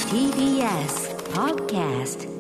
TBS Podcast。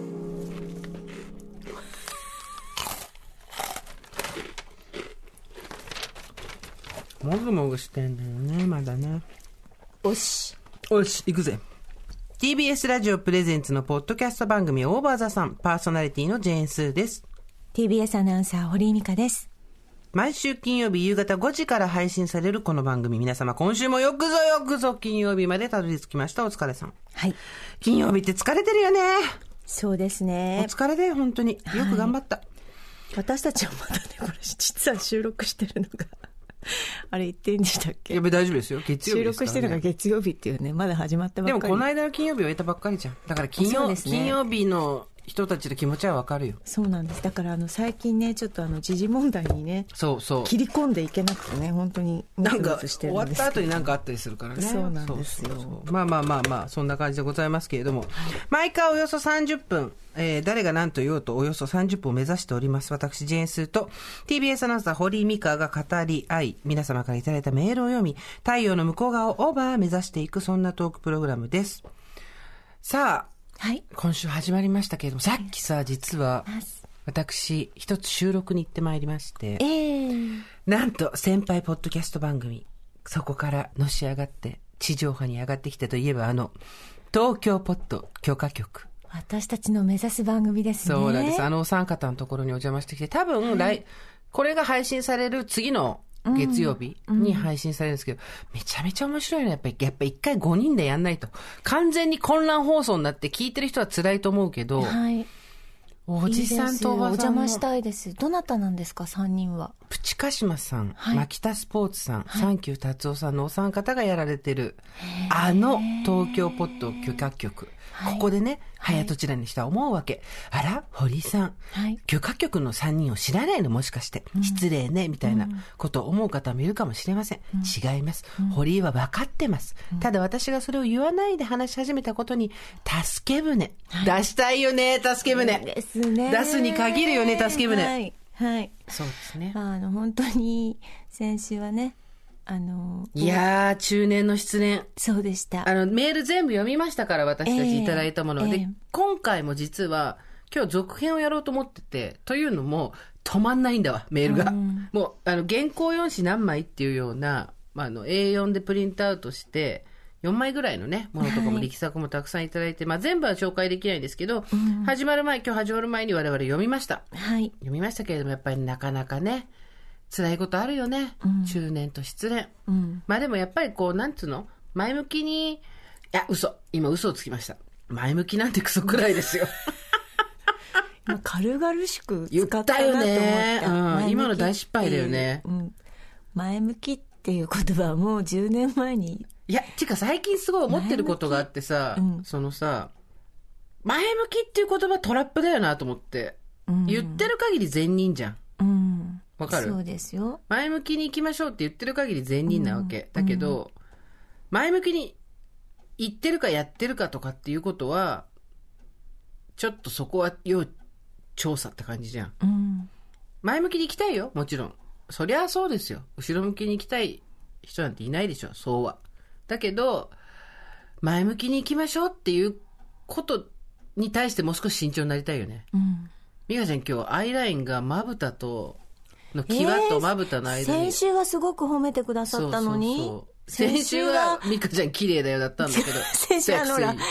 もぐもぐしてんだよね、まだね。 おし行くぜ。TBS ラジオプレゼンツのポッドキャスト番組オーバーザさん、パーソナリティのジェーンスーです。 TBS アナウンサー堀井美香です。 毎週金曜日夕方5時から配信されるこの番組、皆様今週もよくぞ金曜日までたどり着きました。お疲れさん。 はい、 金曜日って疲れてるよね。 そうですね、 お疲れだよ本当に。よく頑張った、 私たちはまだね、これ実は収録してるのがあれ言ってんでしたっけ。 やっぱり大丈夫ですよ、月曜日ですからね。 収録してるのが月曜日っていうね、まだ始まったばっかり。 でもこの間の金曜日を終えたばっかりじゃん。だから金曜日の人たちの気持ちはわかるよ。 そうなんです。だから最近ね、ちょっと時事問題にね、 そう切り込んでいけなくてね、本当になんか終わった後になんかあったりするからね。 そうなんですよ。 そうまあそんな感じでございますけれども、毎回およそ30分、誰が何と言おうとおよそ30分を目指しております。私ジェーンスーと TBS アナウンサー堀井美香が語り合い、皆様からいただいたメールを読み、太陽の向こう側をオーバー目指していく、そんなトークプログラムです。さあ、はい、今週始まりましたけれども、さっきさ、実は私一つ収録に行ってまいりまして、なんと先輩ポッドキャスト番組、そこからのし上がって地上波に上がってきたといえば、東京ポッド許可局、 私たちの目指す番組ですね。 そうなんです。お三方のところにお邪魔してきて、多分、これが配信される次の月曜日に配信されるんですけど、めちゃめちゃ面白いね。やっぱり一回5人でやんないと完全に混乱放送になって聞いてる人は辛いと思うけど、はい、おじさんとおばさんもお邪魔したいです。どなたなんですか、3人は。 プチカシマさん、 はい、 マキタスポーツさん、サンキュー達夫さんのお三方がやられてる東京ポッド許可局、ここでね、早とちらにしたら思うわけ。あら、堀さん、許可局の3人を知らないの、もしかして。失礼ね、みたいなことを思う方もいるかもしれません。違います。堀は分かってます。ただ私がそれを言わないで話し始めたことに、助け舟。出したいよね、助け舟。 ですね。 出すに限るよね、助け舟。 はい。はい。 そうですね。 本当に、先週はね、 いやー、中年の失恋。 そうでした。 メール全部読みましたから、私たちいただいたもの。で、今回も実は、今日続編をやろうと思ってて、というのも、止まんないんだわ、メールが。もう、原稿用紙何枚っていうような、A4 でプリントアウトして、4枚ぐらいのね、ものとかも力作もたくさんいただいて、全部は紹介できないんですけど、今日始まる前に我々読みました。 はい。 読みましたけれども、やっぱりなかなかね、辛いことあるよね、中年と失恋、でもやっぱりなんつうの、前向きに、今嘘をつきました。前向きなんてクソくらいですよ今軽々しく言使ったよね、今の大失敗だよね、 前向きっていう言葉はもう10年前に。 いや、てか最近すごい思ってることがあってさ、前向きっていう言葉トラップだよなと思って、言ってる限り善人じゃん。わかる？ そうですよ。 前向きに行きましょうって言ってる限り善人なわけ。だけど、前向きに言ってるかやってるかとかっていうことは、ちょっとそこは要調査って感じじゃん。前向きに行きたいよ、もちろん。そりゃそうですよ。後ろ向きに行きたい人なんていないでしょ、そうは。だけど、前向きに行きましょうっていうことに対してもう少し慎重になりたいよね。美香ちゃん、今日アイラインがまぶたと、の際とまぶたの間に、 先週はすごく褒めてくださったのに、 先週は美香ちゃん綺麗だよだったんだけど、 先週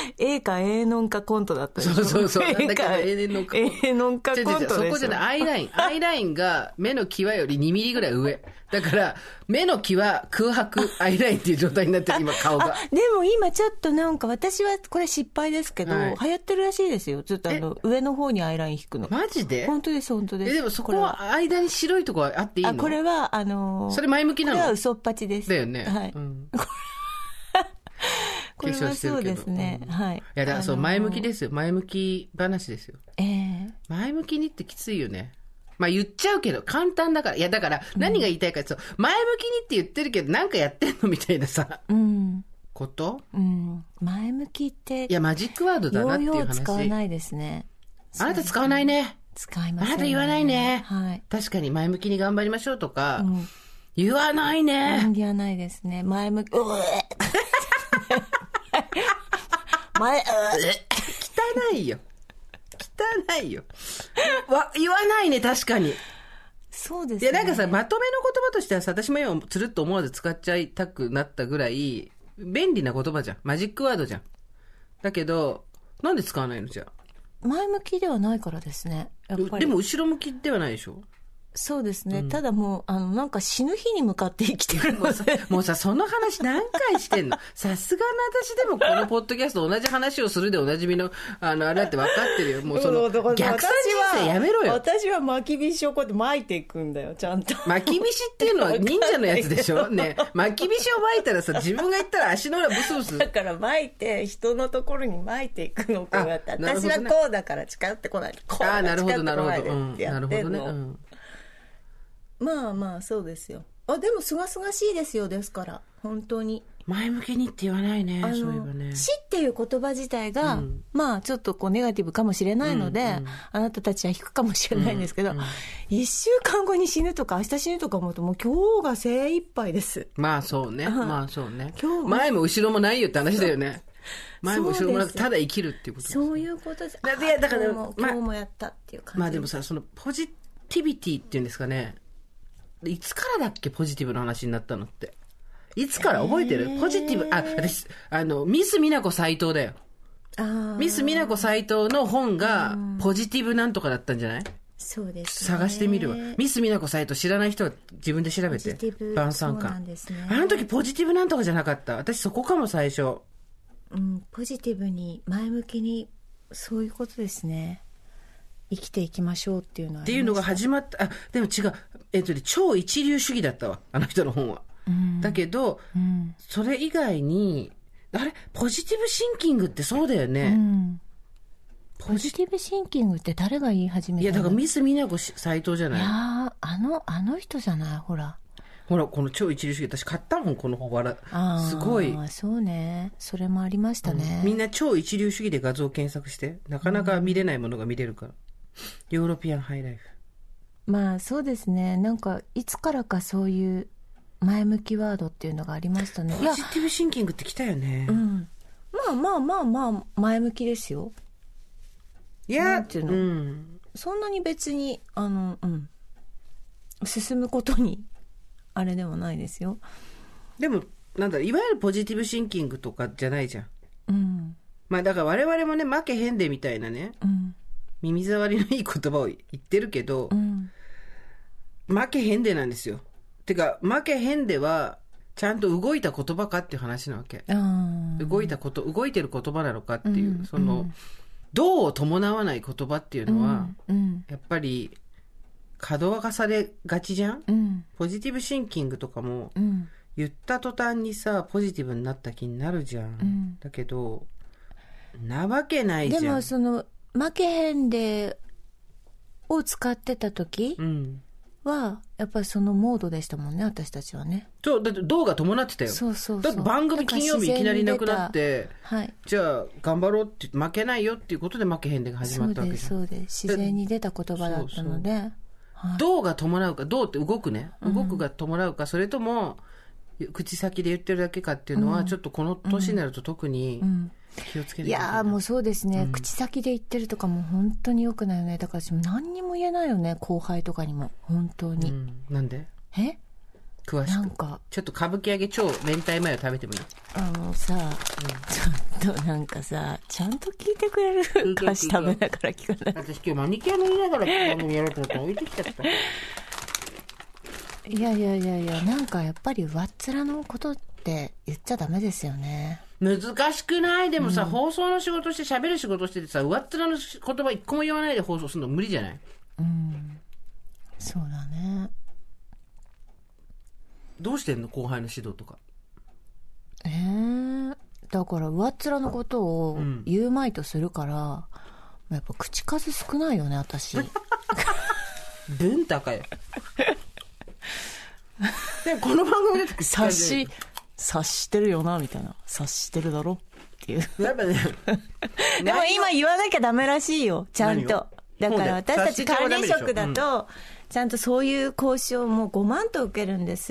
A か A ノンかコントだったでしょ。 そうなんだけど A ノンか A ノンかコントでしょ。 そこじゃない、アイラインが目の際より2ミリぐらい上だから、目の際空白アイラインっていう状態になってる今顔が。 でも今ちょっと私はこれ失敗ですけど、流行ってるらしいですよ。ちょっと上の方にアイライン引くの。 マジで？ 本当です、本当です。 でもそこは間に白いとこはあっていいの？ これはそれ前向きなの？ これは嘘っぱちです。 だよね。 はい。これはそうですね。はい。いや、だから前向きですよ。前向き話ですよ。前向きにってきついよね。言っちゃうけど、簡単だから。いや、だから、何が言いたいかって前向きにって言ってるけど、なんかやってんのみたいなさ。こと？ 前向きって。 いや、マジックワードだなっていう話。 よう使わないですね。 あなた使わないね。 使いませんね。 あなた言わないね。 はい。 確かに前向きに頑張りましょうとか、言わないね。 言わないですね。前向き、 汚いよ。汚いよ。言わないね、確かに。 そうですね。 で、なんかさ、まとめの言葉としてはさ、私も今つるっと思わず使っちゃいたくなったぐらい、便利な言葉じゃん。マジックワードじゃん。だけど、なんで使わないのじゃあ。 前向きではないからですね。やっぱり。 でも後ろ向きではないでしょ。 そうですね。ただもう、なんか死ぬ日に向かって生きてるので。 もうさ、その話何回してんの？さすがの私でもこのポッドキャスト同じ話をするでおなじみの、あれだって分かってるよ。もうその、逆算人生やめろよ。 私は巻きびしをこうやって巻いていくんだよ、ちゃんと。 巻きびしっていうのは忍者のやつでしょね。巻きびしを巻いたらさ、自分が言ったら足の裏ブスブス。 だから巻いて、人のところに巻いていくのをこうやって、私はこうだから近寄ってこない。こうだから近寄ってこないでってやってんの。まあまあそうですよ。でもすがすがしいですよ。ですから本当に前向きにって言わないね。そういえばね。 死っていう言葉自体が、まあちょっとこうネガティブかもしれないので、あなたたちは引くかもしれないんですけど、1週間後に死ぬとか明日死ぬとか思うともう今日が精一杯です。 まあそうね。まあそうね。前も後ろもないよって話だよね。前も後ろもなくただ生きるっていうことです、ね。そういうことです。だから今日もやったっていう感じ。 まあでもさ、そのポジティビティっていうんですかね。いつからだっけポジティブの話になったのって。いつから覚えてる？ポジティブ、私、ミス美奈子斎藤だよ。ミス美奈子斎藤の本がポジティブなんとかだったんじゃない？ そうですね。 探してみるわ。ミス美奈子斎藤知らない人は自分で調べて。晩餐館。あの時ポジティブなんとかじゃなかった。私そこかも最初。 ポジティブに前向きにそういうことですね。生きていきましょうっていうのはっていうのが始まった。でも違う。超一流主義だったわ。あの人の本は。だけど、それ以外に、ポジティブシンキングってそうだよね。 ポジティブシンキングって誰が言い始めたの？ いや、だからミス美奈子斎藤じゃない。 いやあの人じゃない、ほら、 この超一流主義、私買ったもん、この本。すごい。 そうね。それもありましたね。 みんな超一流主義で画像検索して。なかなか見れないものが見れるから。ヨーロピアンハイライフ。まあそうですね。なんかいつからかそういう前向きワードっていうのがありましたね。 ポジティブシンキングってきたよね。 まあ前向きですよ。 いや、 そんなに別に進むことにあれではないですよ。 でもなんだいわゆるポジティブシンキングとかじゃないじゃん。まあだから我々もね負けへんでみたいなね。耳障りのいい言葉を言ってるけど、負けへんでなんですよ。てか負けへんではちゃんと動いた言葉かっていう話なわけ。動いてる言葉なのかっていう、その動を伴わない言葉っていうのは、やっぱり過度化されがちじゃん。ポジティブシンキングとかも、言った途端にさポジティブになった気になるじゃん。だけどなわけないじゃん。 でもその負けへんでを使ってた時は、やっぱりそのモードでしたもんね、私たちはね。 そう、だって動画伴ってたよ。だって番組金曜日いきなりなくなって、じゃあ頑張ろうって負けないよっていうことで負けへんでが始まったわけじゃん。 そうです。自然に出た言葉だったので。 動が伴うか、動って動くね。動くが伴うか、それとも口先で言ってるだけかっていうのは、ちょっとこの年になると特に気をつけないといけない。 いやもうそうですね、口先で言ってるとかも本当に良くないよね。だから私も何にも言えないよね、後輩とかにも。本当に。 なんで？詳しく。 なんかちょっと歌舞伎揚げ超明太マヨ食べてもいい？ さ、ちょっとなんかさ、ちゃんと聞いてくれる？菓子食べながら聞かない。 私今日マニキュア塗りながら番組やろうと思って置いてきちゃった。 いや、なんかやっぱり上っ面のことって言っちゃダメですよね。 難しくない？でもさ、放送の仕事して喋る仕事しててさ、上っ面の言葉一個も言わないで放送するの無理じゃない？ そうだね。 どうしてんの？後輩の指導とか。 だから上っ面のことを言うまいとするから、やっぱ口数少ないよね、私。 文高よ。でこの番組で察してるよなみたいな、察してるだろっていう。 やっぱね。 でも今言わなきゃダメらしいよ、ちゃんと。だから私たち管理職だとちゃんとそういう講習をもう5万と受けるんですよ。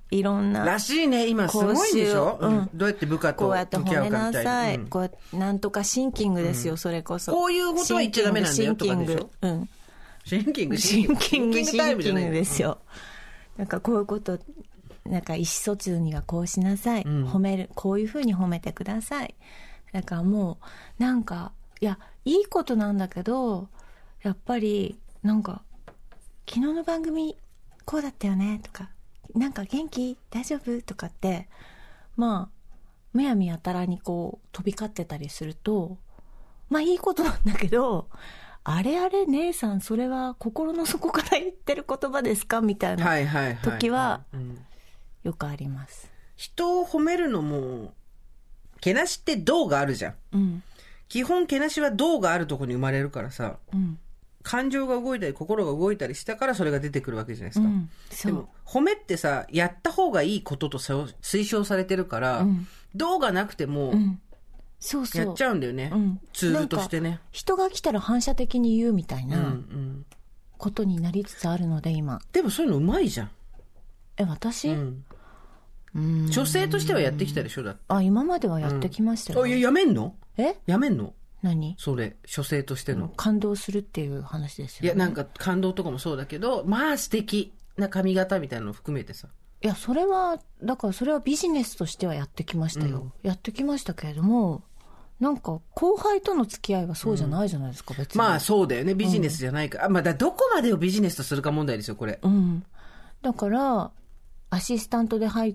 いろんならしいね。今すごいんでしょ、どうやって部下とこうやって向き合褒めうかみたいな。 なさい、こうやってなんとかシンキングですよ、それこそ。 こういうことは言っちゃダメなんだよとかでしょ。シンキングですよ。なんかこういうこと、なんか意思疎通にはこうしなさい、褒める、こういうふうに褒めてください。だからもうなんかいやいいことなんだけど、やっぱりなんか昨日の番組こうだったよねとか、なんか元気大丈夫とかって、まあむやみやたらにこう飛び交ってたりすると、まあいいことなんだけど、あれあれ姉さんそれは心の底から言ってる言葉ですかみたいな時はよくあります。 人を褒めるのも、けなしって動があるじゃん、基本けなしは動があるところに生まれるからさ、感情が動いたり心が動いたりしたからそれが出てくるわけじゃないですか、でも褒めってさ、やった方がいいことと推奨されてるから、動がなくても、 そうそうやっちゃうんだよね、ツールとしてね。 人が来たら反射的に言うみたいなことになりつつあるので今。 でもそういうのうまいじゃん。 私、 女性としてはやってきたでしょ、だって。 今まではやってきましたよ、 やめんの？やめんの？ 何？ それ女性としての感動するっていう話ですよね。 いやなんか感動とかもそうだけど、まあ素敵な髪型みたいなのを含めてさ。 いやそれはだからそれはビジネスとしてはやってきましたよ、やってきましたけれども、なんか後輩との付き合いはそうじゃないじゃないですか、別に。 まあそうだよね、ビジネスじゃないから、まあどこまでをビジネスとするか問題ですよこれ。 だからアシスタントで入って、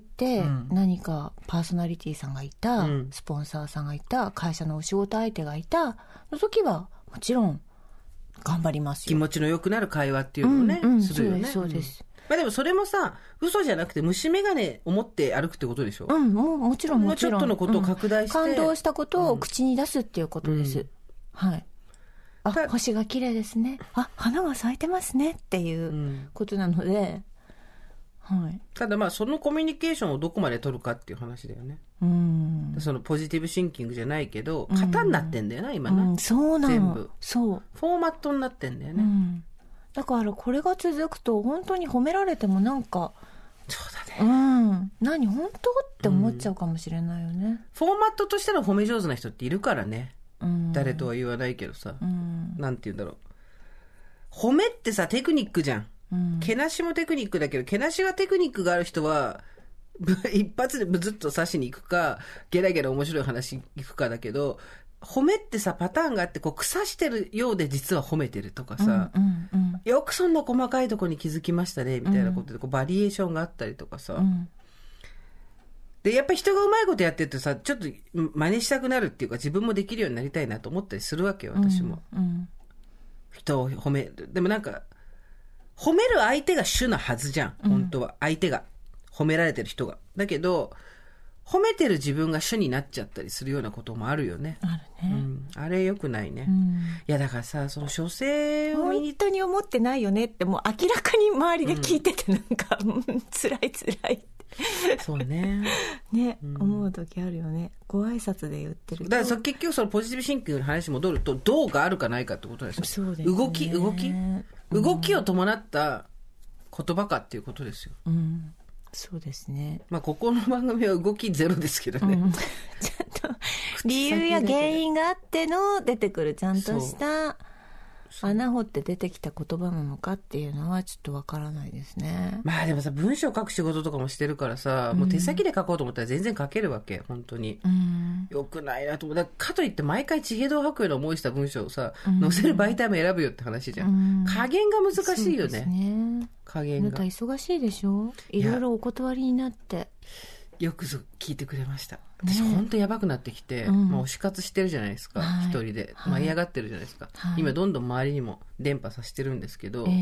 何かパーソナリティさんがいた、スポンサーさんがいた、会社のお仕事相手がいたの時はもちろん頑張りますよ。 気持ちの良くなる会話っていうのをね、するよね。 そうです、 まあ、でもそれもさ、嘘じゃなくて虫眼鏡を持って歩くってことでしょ。 もちろんもちろん。 ちょっとのことを拡大して、 感動したことを口に出すっていうことです、はい。星が綺麗ですね、花が咲いてますねっていうことなので、はい、ただまあそのコミュニケーションをどこまで取るかっていう話だよね。そのポジティブシンキングじゃないけど、型になってんだよな、今な、 そうなの。 全部そうフォーマットになってんだよね、 だからこれが続くと本当に褒められてもなんか、 そうだね、 何本当って思っちゃうかもしれないよね、 フォーマットとしての褒め上手な人っているからね、誰とは言わないけどさ、なんて言うんだろう、褒めってさテクニックじゃん、けなしもテクニックだけど、けなしはテクニックがある人は一発でブズッと刺しに行くか、ゲラゲラ面白い話行くかだけど、褒めってさパターンがあって、こう腐してるようで実は褒めてるとかさ、よくそんな細かいとこに気づきましたねみたいなことで、こうバリエーションがあったりとかさ、でやっぱり人がうまいことやってるとさ、ちょっと真似したくなるっていうか、自分もできるようになりたいなと思ったりするわけよ、私も、人を褒める。でもなんか褒める相手が主なはずじゃん、本当は。相手が褒められてる人が。だけど褒めてる自分が主になっちゃったりするようなこともあるよね。 あるね、 あれ良くないね、いやだからさ、その書生を本当に思ってないよねって、もう明らかに周りで聞いてて、なんか、辛いってそうねね、思う時あるよね。ご挨拶で言ってる。 だから結局そのポジティブシンキングの話に戻ると、動があるかないかってことですよ。 そうですね、 動きを伴った言葉かっていうことですよ。 そうですね。 まあここの番組は動きゼロですけどね、 ちゃんと理由や原因があっての出てくるちゃんとした穴掘って出てきた言葉なのかっていうのはちょっとわからないですね。 まあでもさ、文章を書く仕事とかもしてるからさ、もう手先で書こうと思ったら全然書けるわけ、本当に、よくないなと思う。だからかといって毎回地平道吐くような思いした文章をさ、載せる媒体も選ぶよって話じゃん、加減が難しいよ ね、加減が。 なんか忙しいでしょ、いろいろお断りになって。 よく聞いてくれました。私本当やばくなってきて、まあ、推し活してるじゃないですか、一人で舞い上がってるじゃないですか、今どんどん周りにも伝播させてるんですけど、はっ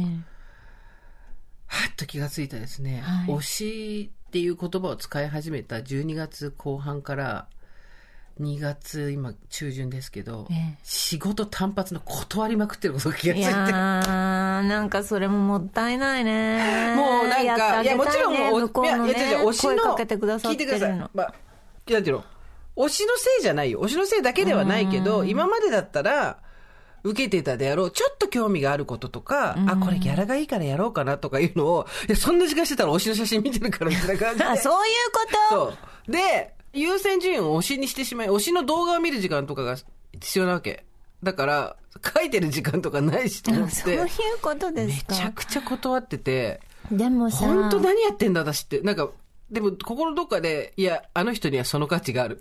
と気がついたですね、推しっていう言葉を使い始めた12月後半から2月今中旬ですけど、仕事単発の断りまくってることが気がついて、いやなんかそれももったいないね。 もうなんか、いやもちろん向こうのね、推しの声かけてくださってるの。聞いてください、 まあ、なんていうの、推しのせいじゃないよ、推しのせいだけではないけど、今までだったら受けてたであろう、ちょっと興味があることとか、あ、これギャラがいいからやろうかなとかいうのを、いや、そんな時間してたら推しの写真見てるからみたいな感じで。 あ、そういうこと？ そう。で、優先順位を推しにしてしまい、推しの動画を見る時間とかが必要なわけ。だから、書いてる時間とかないしと思って。 そういうことですか。 めちゃくちゃ断ってて。 でもさ。 本当何やってんだ私って。なんか、でも心どっかで、いや、あの人にはその価値がある。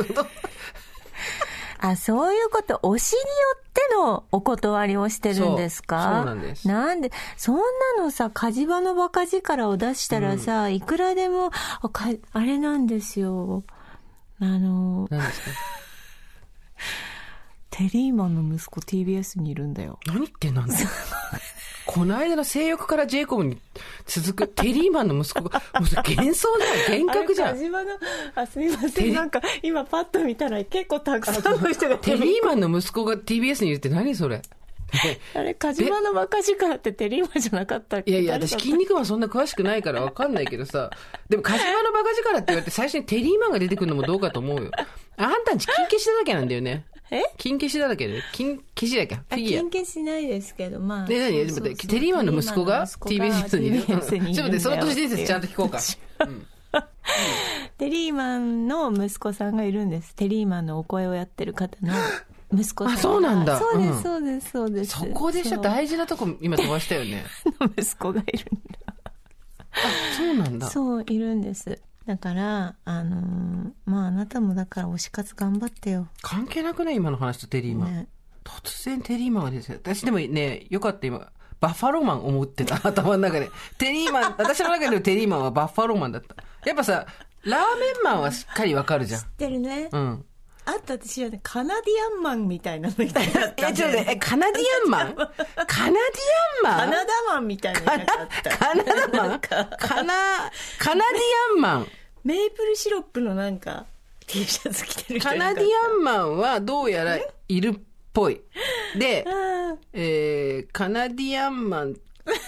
あ、そういうこと、推しによってのお断りをしてるんですか？ そうなんです。 なんで、そんなのさ、火事場のバカ力を出したらさ、いくらでも、あれなんですよ。 何ですか？ テリーマンの息子 TBS にいるんだよ。 何言ってんの？この間の性欲からジェイコブに続くテリーマンの息子が、もうそれ幻想だよ、幻覚じゃん。 すみません。なんか、今パッと見たら結構たくさんの人が。 テリーマンの息子が TBS にいるって何それ？ あれ、カジマのバカ力ってテリーマンじゃなかったっけ？ いやいや、私筋肉マンそんな詳しくないからわかんないけどさ。でもカジマのバカ力って言われて最初にテリーマンが出てくるのもどうかと思うよ。あんたんち金消しだらけなんだよね。金消しだらけで、金消しだっけ？フィギュア。 金消しないですけど、まあ。 で、何？ちょっと待って、テリーマンの息子が TBS にいる。ちょっと待って、その都市伝説ちゃんと聞こうか。 テリーマンの息子さんがいるんです。テリーマンのお声をやってる方の息子さん。 あ、そうなんだ。 そうです、そうです、そうです。 そこでしょ、大事なとこ今飛ばしたよね。 の息子がいるんだ。 あ、そうなんだ。 そう、いるんです。だから、まあ、あなたもだから推し活頑張ってよ。 関係なくね、今の話とテリーマン。ね、突然テリーマンが出てる。私でもね、よかった今、バッファローマン思ってた、頭の中で。テリーマン、私の中でのテリーマンはバッファローマンだった。やっぱさ、ラーメンマンはしっかりわかるじゃん。 知ってるね。 うん。 あと私はね、カナディアンマンみたいなのみたいだった、ね。 ちょっとね、カナディアンマンカナディアンマンカナダマンみたいなのがあった。 カナダマンカナディアンマン。 メープルシロップのなんか T シャツ着てる人カナディアンマンはどうやらいるっぽい。で、カナディアンマン、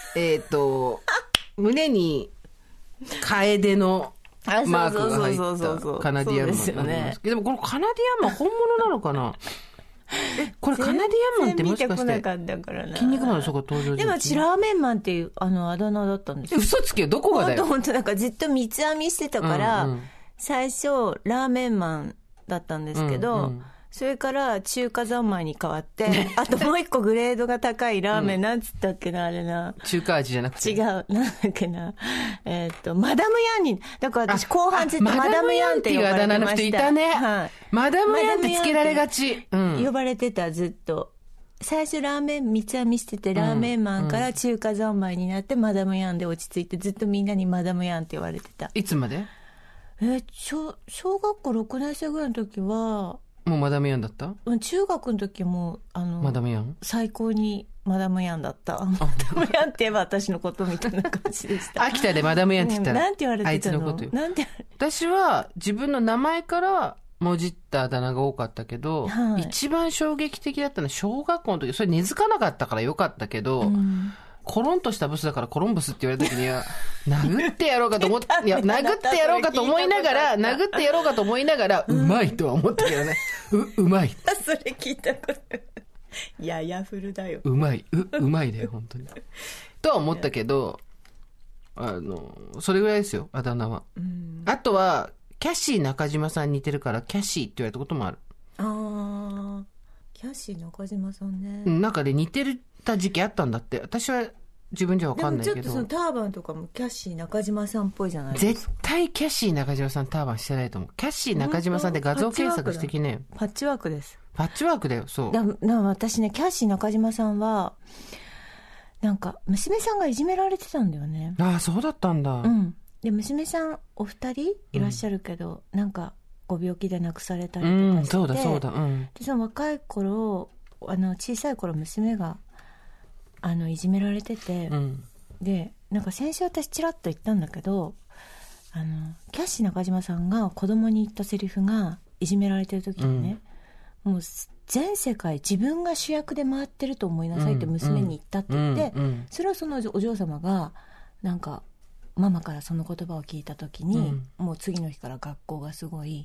胸にカエデのマークが入ったカナディアンマンですよね。でもこのカナディアンマン本物なのかな？これカナディアンマンってもしかして筋肉マンの人が登場？ でも私ラーメンマンっていうあだ名だったんですよ。 嘘つけよ、どこがだよ。 本当なんかずっと三つ編みしてたから、最初ラーメンマンだったんですけど、それから中華三昧に変わって、あともう一個グレードが高いラーメン、なんつったっけな、あれな。 中華味じゃなくて。 違う、なんだっけな。マダムヤンに、だから私後半ずっとマダムヤンって呼ばれてました。マダムヤンっていうあだ名の人いたね。はい。マダムヤンってつけられがち。呼ばれてた、ずっと。最初ラーメン三つ編みしてて、ラーメンマンから中華三昧になって、マダムヤンで落ち着いて、ずっとみんなにマダムヤンって言われてた。 いつまで？ 小学校6年生ぐらいの時は、 もうマダムヤンだった？ 中学の時もマダムヤン最高にマダムヤンだった。マダムヤンって言えば私のことみたいな感じでした。 秋田でマダムヤンって言ったら、 なんて言われてたの？ あいつのことよ。 なんて私は自分の名前からもじったあだ名が多かったけど、はい、一番衝撃的だったのは小学校の時、それ根付かなかったからよかったけど、コロンとしたブスだからコロンブスって言われた時には、殴ってやろうかと思って、いや、殴ってやろうかと思いながら、うまいとは思ったけどね。うまい。 それ聞いたこと。ややフルだよ。 うまいだよ、本当に。とは思ったけど、それぐらいですよ、あだ名は。あとは、キャシー中島さんに似てるから、キャシーって言われたこともある。 キャシー中島さんね。 なんかで似てた時期あったんだって。私は自分じゃ分かんないけど。 でもちょっとそのターバンとかもキャシー中島さんっぽいじゃないですか。 絶対キャシー中島さんターバンしてないと思う。キャシー中島さんで画像検索してきね。 パッチワークです。 パッチワークだよ、そう。 私ね、キャシー中島さんは、なんか娘さんがいじめられてたんだよね。 ああ、そうだったんだ。 で、娘さんお二人いらっしゃるけど、なんかご病気で亡くされたりとかして、 そうだ。 で、その若い頃、小さい頃娘がいじめられてて、でなんか先週私ちらっと言ったんだけど、キャッシー中島さんが子供に言ったセリフが、いじめられてる時にね、もう全世界自分が主役で回ってると思いなさいって娘に言ったって言って、それをそのお嬢様がなんかママからその言葉を聞いた時に、もう次の日から学校がすごい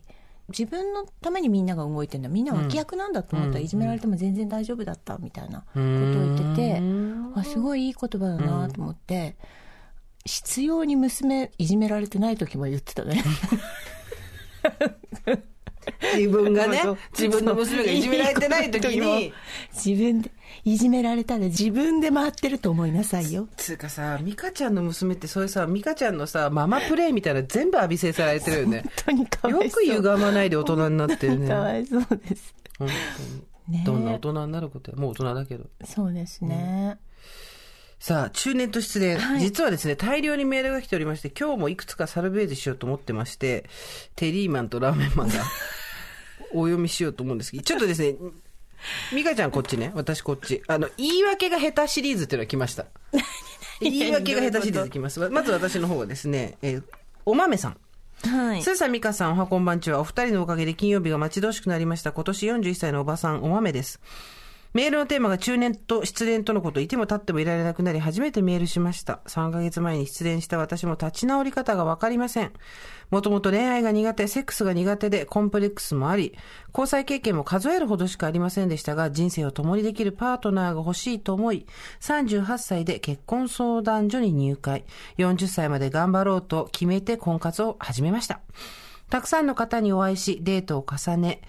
自分のためにみんなが動いてるんだ、みんな脇役なんだと思ったらいじめられても全然大丈夫だったみたいなことを言ってて、すごいいい言葉だなと思って、必要に娘いじめられてない時も言ってたね自分がね、自分の娘がいじめられてない時に自分でいじめられたら自分で回ってると思いなさいよ。 つうかさ、美香ちゃんの娘ってそういうさ、美香ちゃんのさママプレイみたいな全部浴びせされてるよね。 本当にかわいそう。 よく歪まないで大人になってるね。 かわいそうです。 本当に、ね、どんな大人になることや、もう大人だけど。 そうですね、 さあ、中年と失恋、はい、実はですね、大量にメールが来ておりまして、今日もいくつかサルベージしようと思ってまして、テリーマンとラーメンマンがお読みしようと思うんですけど、ちょっとですね、美香ちゃんこっちね、私こっち。言い訳が下手シリーズっていうのが来ました。言い訳が下手シリーズ来ます。まず私の方はですね、お豆さん。はい。スーさん、美香さん、おはこんばんちは。お二人のおかげで金曜日が待ち遠しくなりました。今年41歳のおばさん、お豆です。メールのテーマが中年と失恋とのこと、いても立ってもいられなくなり初めてメールしました。3ヶ月前に失恋した私も立ち直り方がわかりません。もともと恋愛が苦手、セックスが苦手でコンプレックスもあり、交際経験も数えるほどしかありませんでしたが、人生を共にできるパートナーが欲しいと思い、38歳で結婚相談所に入会、40歳まで頑張ろうと決めて婚活を始めました。たくさんの方にお会いし、デートを重ね、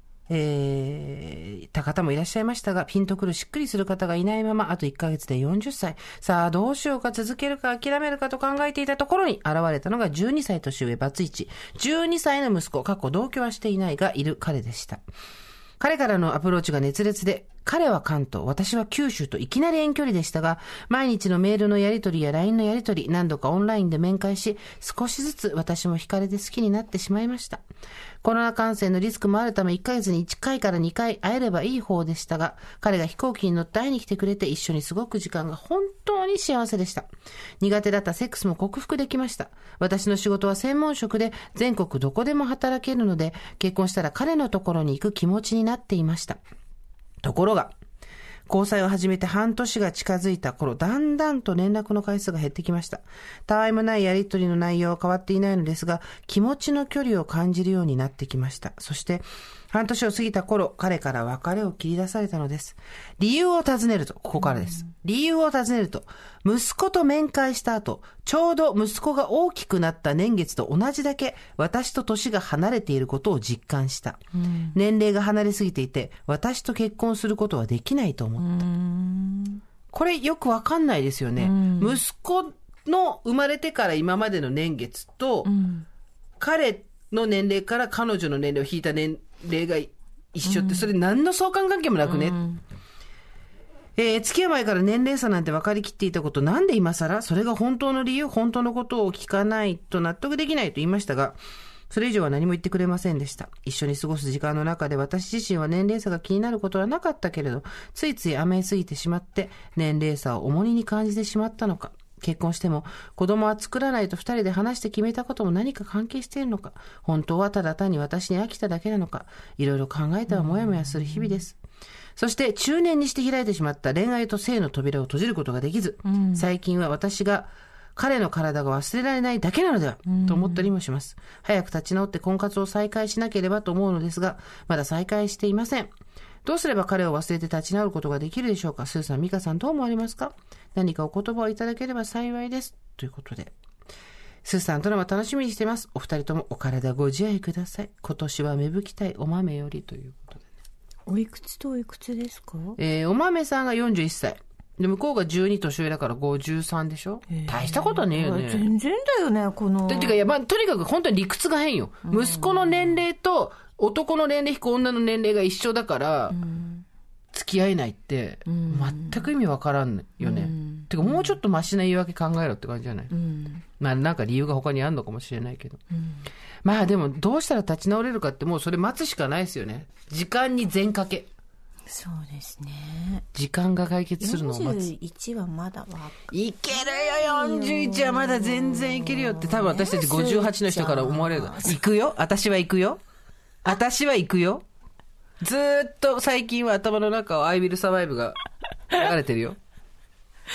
た方もいらっしゃいましたが、ピンとくるしっくりする方がいないまま、あと1ヶ月で40歳。さあ、どうしようか、続けるか諦めるかと考えていたところに、現れたのが12歳年上、バツイチ。12歳の息子、同居はしていないが、いる彼でした。彼からのアプローチが熱烈で、彼は関東、私は九州といきなり遠距離でしたが、毎日のメールのやり取りや LINE のやり取り、何度かオンラインで面会し、少しずつ私も惹かれて好きになってしまいました。コロナ感染のリスクもあるため1ヶ月に1回から2回会えればいい方でしたが、彼が飛行機に乗って会いに来てくれて一緒に過ごく時間が本当に幸せでした。苦手だったセックスも克服できました。私の仕事は専門職で全国どこでも働けるので、結婚したら彼のところに行く気持ちになっていました。ところが、交際を始めて半年が近づいた頃、だんだんと連絡の回数が減ってきました。たわいもないやりとりの内容は変わっていないのですが、気持ちの距離を感じるようになってきました。そして、半年を過ぎた頃、彼から別れを切り出されたのです。理由を尋ねると、ここからです。理由を尋ねると、息子と面会した後、ちょうど息子が大きくなった年月と同じだけ、私と年が離れていることを実感した。年齢が離れすぎていて、私と結婚することはできないと思った。これよくわかんないですよね。息子の生まれてから今までの年月と、彼の年齢から彼女の年齢を引いた年齢が一緒って、それ何の相関関係もなくね。付き合う前から年齢差なんて分かりきっていたこと、なんで今更それが本当の理由、本当のことを聞かないと納得できないと言いましたが、それ以上は何も言ってくれませんでした。一緒に過ごす時間の中で私自身は年齢差が気になることはなかったけれど、ついつい甘えすぎてしまって年齢差を重荷に感じてしまったのか。結婚しても子供は作らないと二人で話して決めたことも何か関係しているのか。本当はただ単に私に飽きただけなのか。いろいろ考えてはもやもやする日々です。そして中年にして開いてしまった恋愛と性の扉を閉じることができず、最近は私が彼の体が忘れられないだけなのでは、と思ったりもします。早く立ち直って婚活を再開しなければと思うのですが、まだ再開していません。どうすれば彼を忘れて立ち直ることができるでしょうか。スーさん、ミカさん、どう思われますか？何かお言葉をいただければ幸いです。ということで。スーさん、ドラマ楽しみにしています。お二人ともお体ご自愛ください。今年は芽吹きたいお豆よりということで。 おいくつとおいくつですか？ お豆さんが41歳。で、向こうが12年上だから53でしょ？大したことねえよね。 全然だよね、この。 てか、いや、まあ、とにかく本当に理屈が変よ。息子の年齢と男の年齢引く女の年齢が一緒だから、付き合えないって、全く意味わからんよね。てか、もうちょっとマシな言い訳考えろって感じじゃない？まあ、なんか理由が他にあるのかもしれないけど。まあ、でも、どうしたら立ち直れるかって、もうそれ待つしかないですよね。時間に全かけ。 そうですね。 時間が解決するのを待つ。 41はまだいけるよ。41はまだ全然いけるよって多分私たち58の人から思われる。行くよ。私は行くよ。私は行くよ。ずーっと最近は頭の中をI will surviveが流れてるよ。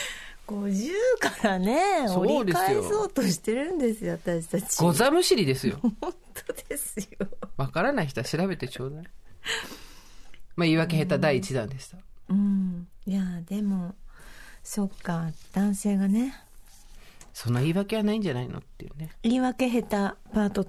50からね、折り返そうとしてるんですよ、私たち。 ござむしりですよ。 本当ですよ。 わからない人は調べてちょうだい。まあ言い訳下手第1弾でした。 いやでもそっか、男性がね、 そんな言い訳はないんじゃないのっていうね。 言い訳下手パート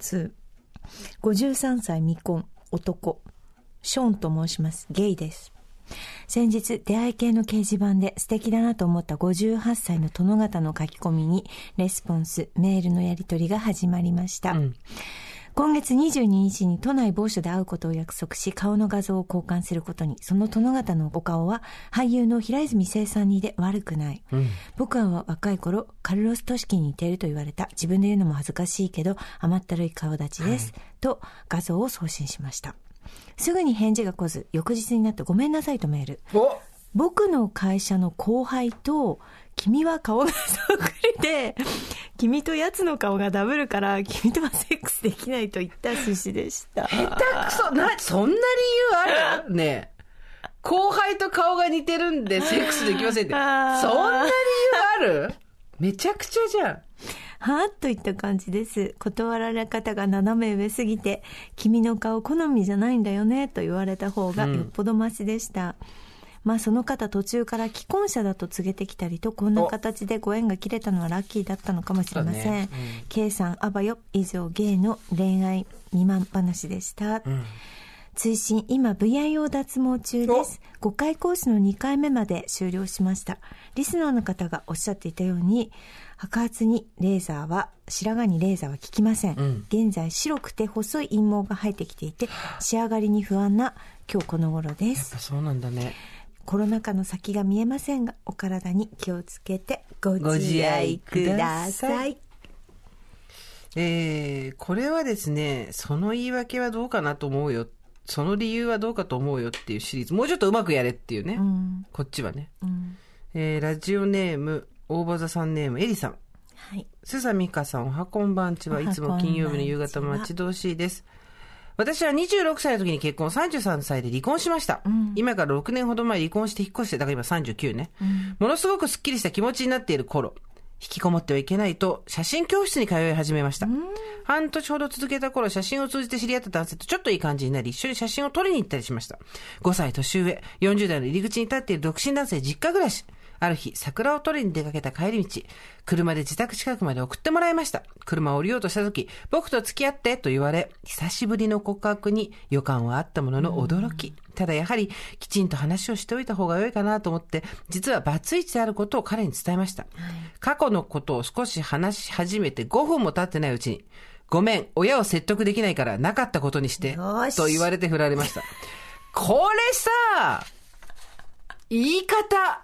2。53歳未婚男、ショーンと申します。ゲイです。先日出会い系の掲示板で素敵だなと思った58歳の殿方の書き込みにレスポンス、メールのやり取りが始まりました。今月22日に都内某所で会うことを約束し、顔の画像を交換することに。その殿方のお顔は俳優の平泉成さんにで悪くない。僕は若い頃カルロス・トシキに似ていると言われた。自分で言うのも恥ずかしいけど甘ったるい顔立ちです、と画像を送信しました。すぐに返事が来ず、翌日になってごめんなさいとメール。僕の会社の後輩と君は顔がそっくりで、君と奴の顔がダブるから君とはセックスできないと言った趣旨でした。 下手くそ。そんな理由ある？ねえ、後輩と顔が似てるんでセックスできませんって、そんな理由ある？めちゃくちゃじゃん。 はぁといった感じです。断られ方が斜め上すぎて、君の顔好みじゃないんだよねと言われた方がよっぽどマシでした。まあその方途中から既婚者だと告げてきたりと、こんな形でご縁が切れたのはラッキーだったのかもしれません。K さんあばよ。以上ゲイの恋愛未満話でした。追伸、今 VIO 脱毛中です。5回コースの2回目まで終了しました。リスナーの方がおっしゃっていたように、白髪にレーザーは、白髪にレーザーは効きません。現在白くて細い陰毛が生えてきていて、仕上がりに不安な今日この頃です。 やっぱそうなんだね。 コロナ禍の先が見えませんが、お体に気をつけてご自愛ください。 これはですね、その言い訳はどうかなと思うよ、その理由はどうかと思うよっていうシリーズ、もうちょっとうまくやれっていうね、こっちはね、ラジオネーム大場座さんネームエリさん、スサミカさん、おはこんばんちは。いつも金曜日の夕方待ち遠しいです。私は26歳の時に結婚、33歳で離婚しました。今から6年ほど前離婚して引っ越して、だから今39ね。ものすごくスッキリした気持ちになっている頃、引きこもってはいけないと写真教室に通い始めました。半年ほど続けた頃、写真を通じて知り合った男性とちょっといい感じになり、一緒に写真を撮りに行ったりしました。5歳年上、40代の入り口に立っている独身男性、実家暮らし。ある日、桜を取りに出かけた帰り道、車で自宅近くまで送ってもらいました。車を降りようとした時、僕と付き合ってと言われ、久しぶりの告白に予感はあったものの驚き。ただやはり、きちんと話をしておいた方が良いかなと思って、実はバツイチであることを彼に伝えました。過去のことを少し話し始めて5分も経ってないうちに、ごめん、親を説得できないからなかったことにして、と言われて振られました。これさ、言い方。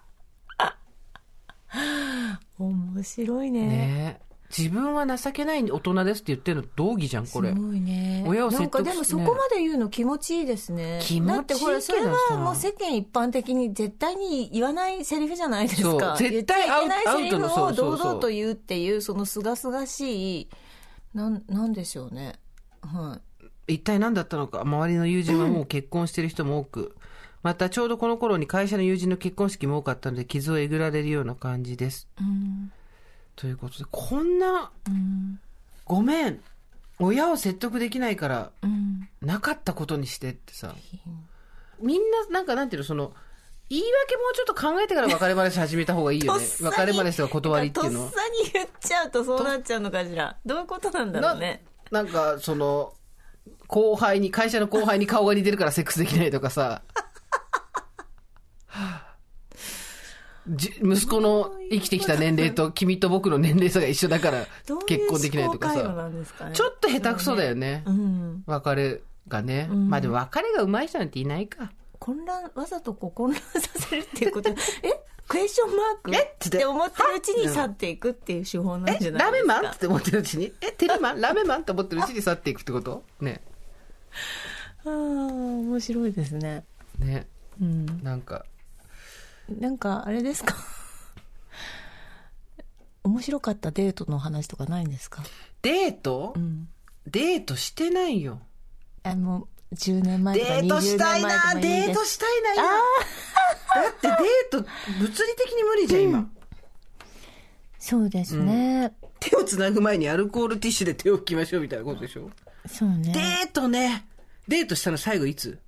面白いね。 ねえ、自分は情けない大人ですって言ってるの道義じゃん、これ。 すごいね。 親を説得して、ね、 なんかでもそこまで言うの気持ちいいですね。 気持ちいいけどさ。だってほら、 それはもう世間一般的に絶対に言わないセリフじゃないですか。 そう、絶対言っちゃいけないセリフを堂々と言うっていう、そのすがすがしい、なんでしょうね。はい。 一体何だったのか。周りの友人はもう結婚してる人も多く、またちょうどこの頃に会社の友人の結婚式も多かったので傷をえぐられるような感じです。ということで、こんな、ごめん、親を説得できないから、なかったことにしてってさ、みんななんていうの、その言い訳もうちょっと考えてから別れ話始めた方がいいよね。別れ話とか断りっていうの。 とっさに言っちゃうとそうなっちゃうのかしら。どういうことなんだろうね。 なんかその会社の後輩に顔が似てるからセックスできないとかさ。息子の生きてきた年齢と君と僕の年齢差が一緒だから結婚できないとかさ、ちょっと下手くそだよね、別れがね、まあでも別れが上手い人なんていないか。 わざと混乱させるっていうことクエスチョンマークって思ってるうちに去っていくっていう手法なんじゃないですか。 ラメマンって思ってるうちにテレマンラメマンって思ってるうちに去っていくってことね。 面白いですね。 ね、 なんかあれですか面白かったデートの話とかないんですか？ デート？デートしてないよ。 もう10年前とか20年前とかいいです。 デートしたいな、だってデート物理的に無理じゃん今。 そうですね、 手をつなぐ前にアルコールティッシュで手を拭きましょうみたいなことでしょ。 そうね。 デートしたの最後いつ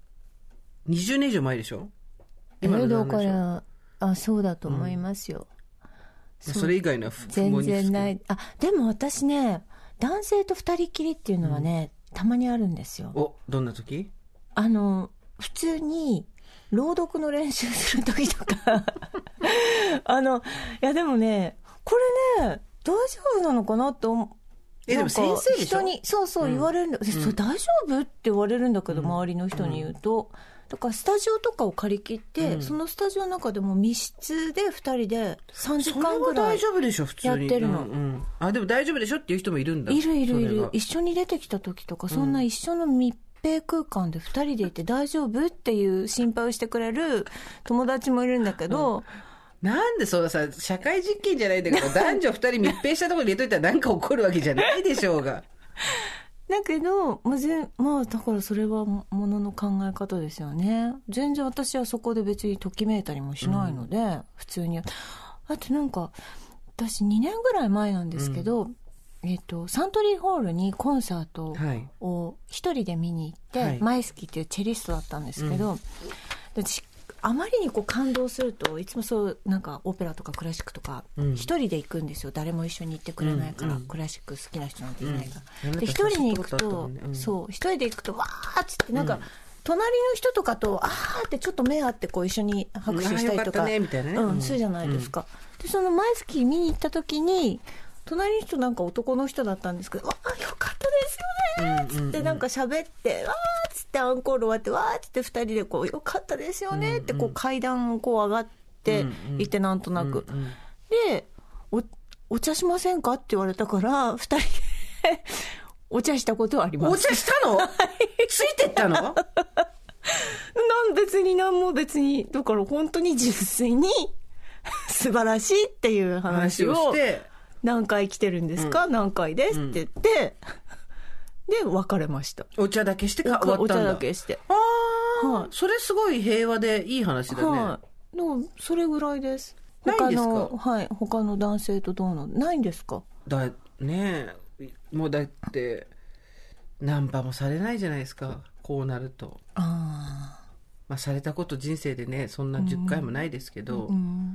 ？20年以上前でしょ。今のだからそうだと思いますよ、 それ以外のは全然ない。でも私ね、男性と二人きりっていうのはね、たまにあるんですよ。 どんな時？ 普通に朗読の練習する時とかいやでもね、これね大丈夫なのかなって思う。 でも先生でしょ。 人にそう言われるんだ、それ大丈夫って言われるんだけど、周りの人に言うと、だからスタジオとかを借り切って、そのスタジオの中でも密室で2人で3時間ぐらいやってるの。 でも大丈夫でしょっていう人もいるんだ。 いる。一緒に出てきた時とか、そんな一緒の密閉空間で2人でいて大丈夫っていう心配をしてくれる友達もいるんだけど、 なんでそうさ、社会実験じゃないんだから男女2人密閉したところに入れといたら何か起こるわけじゃないでしょうが。 だけど、だからそれはものの考え方ですよね。全然私はそこで別にときめいたりもしないので、普通に。あとなんか、私2年ぐらい前なんですけど、サントリーホールにコンサートを一人で見に行って、マイスキーっていうチェリストだったんですけど、私あまりに感動するといつもそうなんかオペラとかクラシックとか一人で行くんですよ。誰も一緒に行ってくれないから、クラシック好きな人なんていないから、で一人に行くと、そう一人で行くとわーっつってなんか、隣の人とかとってちょっと目合って一緒に拍手したりとか、するじゃないですか。でそのマイスキー見に行った時に隣の人なんか男の人だったんですけど、よかったですよねっつってなんか喋って、わーっつってアンコール終わって、わーっつって2人でよかったですよねって階段を上がっていて、なんとなく。で、お茶しませんかって言われたから、2人でお茶したことはあります。 お茶したの？ついてったの？ 別に何も別に、だから本当に純粋に素晴らしいっていう話をして、何回来てるんですか、何回ですって言って、で別れました。 お茶だけして終わったんだ。 お茶だけして。 それすごい平和でいい話だね。 それぐらいです。 ないんですか？ 他の男性とどうのないんですか？ もうだってナンパもされないじゃないですか、こうなると。されたこと人生でね、そんな10回もないですけど、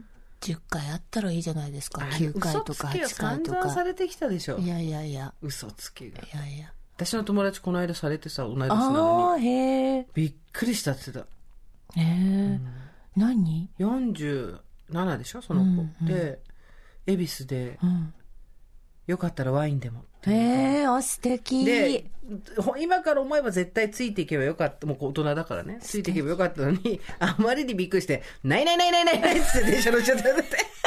10回あったらいいじゃないですか。9回とか8回とか。 散々されてきたでしょ。 いや嘘つきが。 いや私の友達この間されてさ、同い年なのにびっくりしたって言ってた。 何 ？47でしょその子、で恵比寿で、よかったらワインでも。 素敵。 で、今から思えば絶対ついていけばよかった。もう大人だからね。ついていけばよかったのに、あまりにびっくりして、ないって電車乗っちゃったって。ない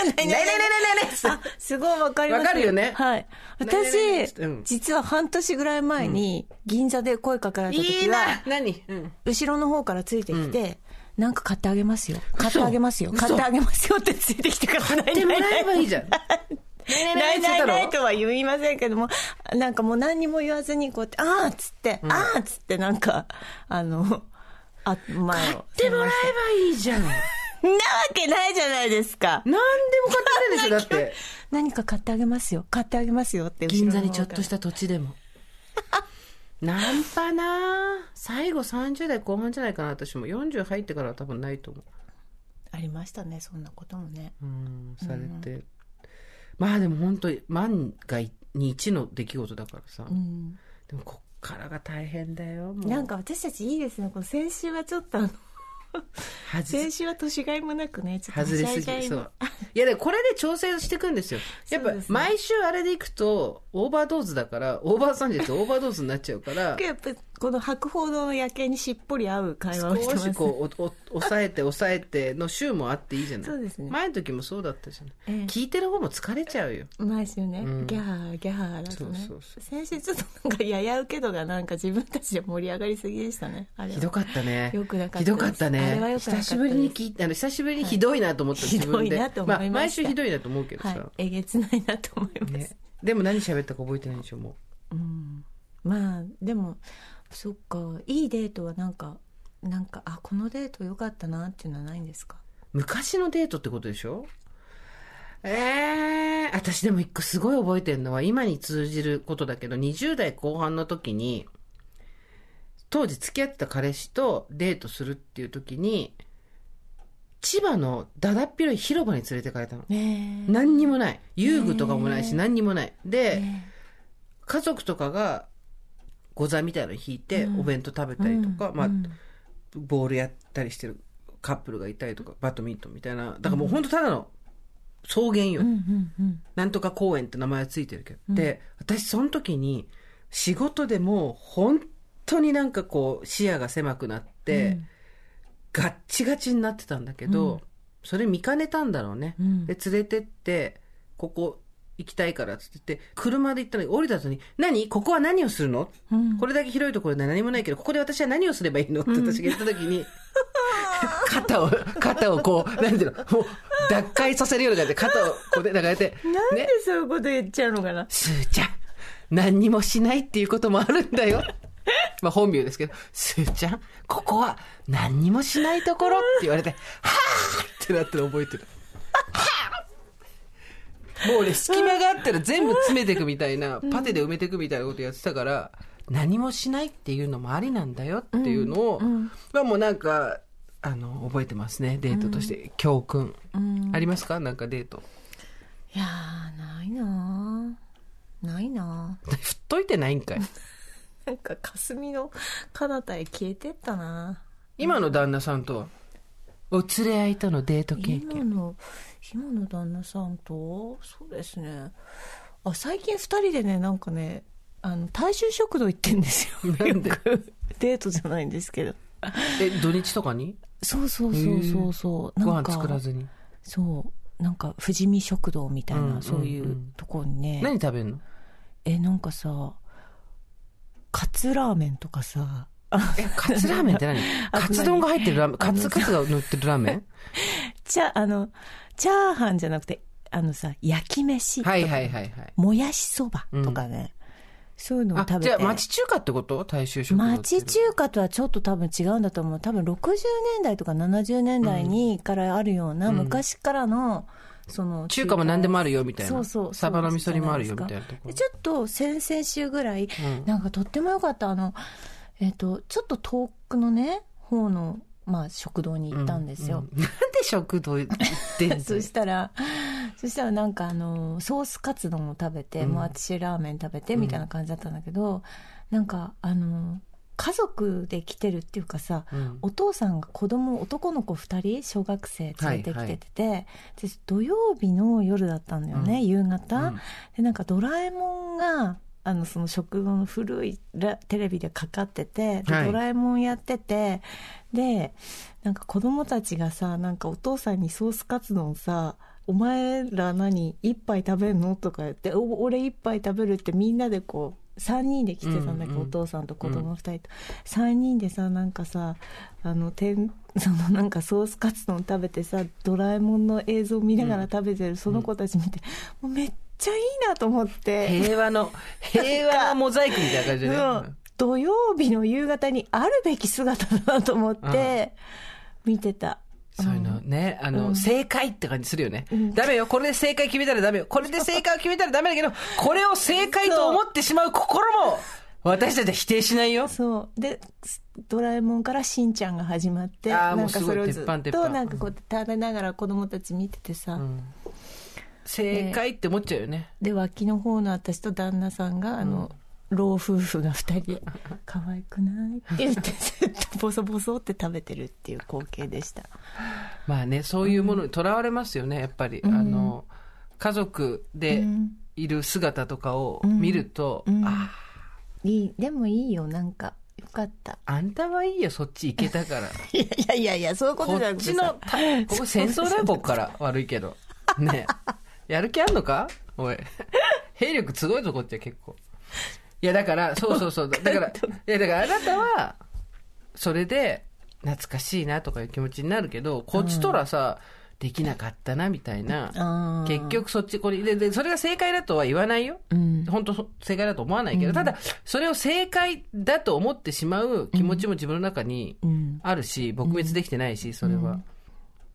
すごいわかります。 わかるよね。 はい。私、実は半年ぐらい前に、銀座で声かけられた時は、後ろの方からついてきて、なんか買ってあげますよ。買ってあげますよってついてきてから買ってもらえばいいじゃん。 ないとは言いませんけども、なんかもう何にも言わずにこうやって、っつってなんか前を買ってもらえばいいじゃん。なわけないじゃないですか。 何でも買ってくれるでしょだって。 何か買ってあげますよって銀座にちょっとした土地でも。ナンパな最後30代後半じゃないかな。私も40入ってからは多分ないと思う。 ありましたね、そんなこともね。 されて、でも本当に万が一の出来事だからさ、でもこっからが大変だよ。もうなんか私たちいいですね。先週はちょっと先週は年がいもなくね、ちょっと外れすぎ。そう。いやでもこれで調整していくんですよ。やっぱ毎週あれでいくとオーバードーズだから、オーバーサンジってオーバードーズになっちゃうから。 やっぱこの博報堂の夜景にしっぽり合う会話をしてます。 少し抑えての週もあっていいじゃない。 そうですね。 前の時もそうだったじゃない。聞いてる方も疲れちゃうよ。 毎週ね、ギャーギャーだとね。先週ちょっとなんかやや受け度がなんか自分たちで盛り上がりすぎでしたね。あれひどかったね。 よくなかった。 ひどかったね。 あれはよくなかった。 久しぶりに久しぶりにひどいなと思った。 ひどいなと思いました。 毎週ひどいなと思うけどさ。 えげつないなと思います。 でも何喋ったか覚えてないでしょもう。 でもそっか、いいデートはなんかこのデート良かったなっていうのはないんですか？ 昔のデートってことでしょ？ 私でも一個すごい覚えてるのは、今に通じることだけど、20代後半の時に、当時付き合ってた彼氏とデートするっていう時に、千葉のだだっ広い広場に連れてかれたの。何にもない。遊具とかもないし、何にもない。で、家族とかがご座みたいなの引いて、お弁当食べたりとか、ボールやったりしてるカップルがいたりとか、バドミントンみたいな。だからもう本当ただの草原よ。なんとか公園って名前はついてるけど。で、私その時に仕事でもう本当になんかこう視野が狭くなって、ガッチガチになってたんだけど、それ見かねたんだろうね。で、連れてって、ここ行きたいからって言って、車で行ったのに降りた後に、ここは何をするの、これだけ広いところで何もないけど、ここで私は何をすればいいのって私が言った時に、肩をこう、なんていうの、もう、脱会させるような感じで肩をこうで、なんかやって、 なんでそういうこと言っちゃうのかな。 すーちゃん、何にもしないっていうこともあるんだよ。まあ本名ですけど、すーちゃん、ここは何にもしないところって言われて、はぁってなってる覚えてる。はぁもうね、隙間があったら全部詰めていくみたいな、パテで埋めていくみたいなことやってたから、何もしないっていうのもありなんだよっていうのを、まあもうなんか、覚えてますね、デートとして。教訓。ありますか？なんかデート。 いやー、ないな振っといてないんかい。 なんか霞の彼方へ消えてったな。 今の旦那さんとはお連れ合いとのデート経験。 今の旦那さんと、そうですね。最近2人でね、なんかね、大衆食堂行ってんですよ。 なんでデートじゃないんですけど。 土日とかに？ そう。 ご飯作らずに。 そう。なんか富士見食堂みたいな、そういうところにね。 何食べるの？ なんかさ、カツラーメンとかさ。 カツラーメンって何？カツ丼が入ってるラーメン？カツが乗ってるラーメン？ チャーハンじゃなくて、焼き飯とか、もやしそばとかね、そういうのを食べて。 じゃあ町中華ってこと？大衆食堂。 町中華とはちょっと多分違うんだと思う。多分60年代とか70年代にからあるような、昔からの、 中華も何でもあるよみたいな。 そう。 サバの味噌煮もあるよみたいなところ。 ちょっと先々週ぐらい、なんかとってもよかった。ちょっと遠くのね、方の、食堂に行ったんですよ。 なんで食堂行ってんの？ そしたらなんかソースカツ丼を食べて、もう私ラーメン食べてみたいな感じだったんだけど、なんか家族で来てるっていうかさ、お父さんが男の子2人小学生連れてきてて、で土曜日の夜だったんだよね、夕方、でなんかドラえもんがその食堂の古いテレビでかかってて、でドラえもんやってて、でなんか子供たちがさ、なんかお父さんにソースカツ丼さ、お前ら一杯食べんのとか言って、俺一杯食べるってみんなでこう3人で来てたんだけど、お父さんと子供2人と、3人でさ、なんかさ、なんかソースカツ丼食べてさ、ドラえもんの映像見ながら食べてるその子たち見て、もうめっちゃいいなと思って。 平和のモザイクみたいな感じでね。 土曜日の夕方にあるべき姿だなと思って見てた。 そういうのね、正解って感じするよね。ダメよ、これで正解決めたらダメよ。これで正解を決めたらダメだけど、これを正解と思ってしまう心も、私たちは否定しないよ。 そう。で、ドラえもんからしんちゃんが始まって、なんかそれをずっとなんかこう食べながら子供たち見ててさ、 正解って思っちゃうよね。 で、脇の方の私と旦那さんが、老夫婦が2人で可愛くないって言ってずっとボソボソって食べてるっていう光景でした。 まあね、そういうものにとらわれますよね、やっぱり。家族でいる姿とかを見ると、 でもいいよ、なんかよかった。 あんたはいいよ、そっち行けたから。 いやそういうことじゃなくてさ、 ここ戦争だよ、こっから悪いけどね。やる気あんのかおい、兵力すごいぞこっちは結構。いやだからそうだからあなたはそれで懐かしいなとかいう気持ちになるけど、こっちとらさ、できなかったなみたいな、結局そっちこれでそれが正解だとは言わないよ、本当正解だと思わないけど、ただそれを正解だと思ってしまう気持ちも自分の中にあるし、撲滅できてないし、それは、